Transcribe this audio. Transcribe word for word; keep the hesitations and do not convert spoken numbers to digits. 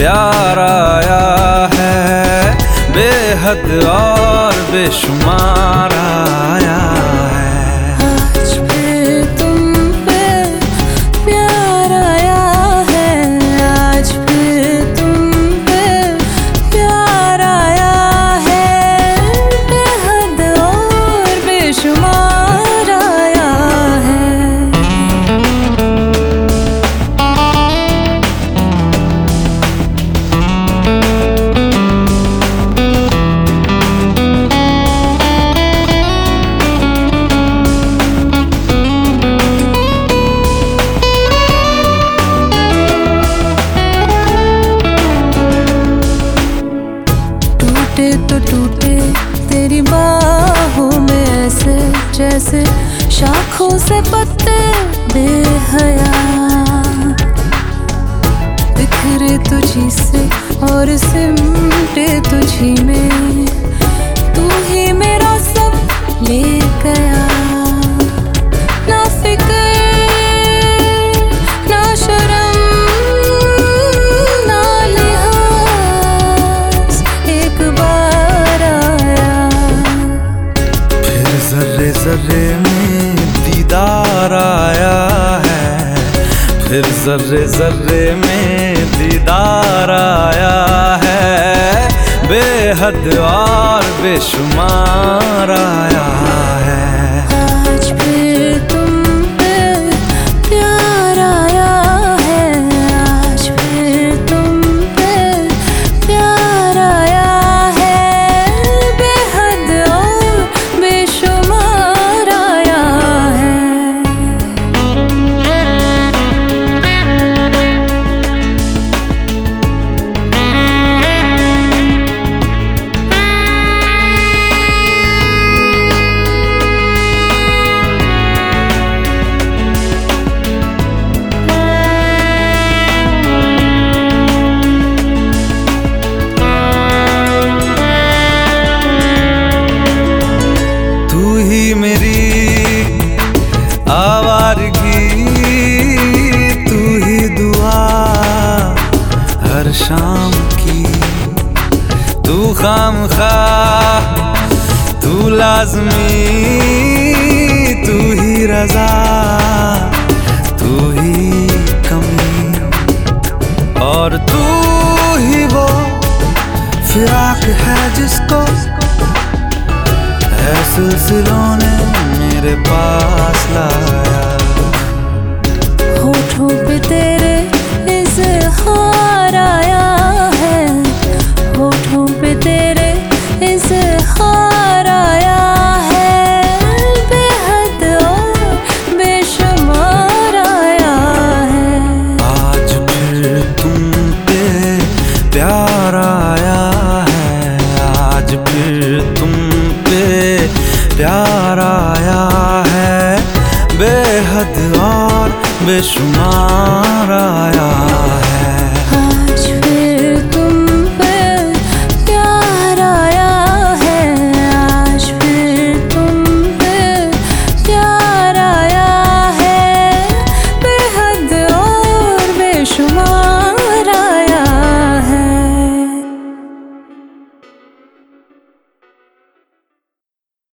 प्यार आया है, बेहद और बेशुमार आया है। आज फिर तुम पे प्यार आया है, आज फिर तुम पे प्यार आया है, बेहद और बेशुमार आया है। टूटे तो टूटे तेरी बाहों में ऐसे जैसे शाखों से पत्ते बेहया, बिखरे तुझी से और सिमटे तुझी में, तू ही मेरा सब ले गया। ना फिक्र ना शर्म ना लिहाज, एक बार आया। फिर जर्रे जर्रे में दीदार आया है, फिर जर्रे जर्रे में दीदार आया है, बेहद और बेशुमार आया है। आज फिर तुम पे प्यार आया है, आज फिर तुम पे प्यार आया है, बेहद और बेशुमार आया है। तू ही मेरी आवारगी, तू ही दुआ हर शाम की, तू खामखा तू लाज़मी, तू ही रज़ा तू ही कमी, और तू ही वो फिराक है जिसको है सिलसिलों ने मेरे पास लाया। होठों पे तेरे इज़हार आया है, होठों पे तेरे इज़हार आया है, बेहद और बेशुमार आया है। आज फिर तुम पे प्यार आया है, आज फिर तुम पे प्यार आया है, बेहद और बेशुमार आया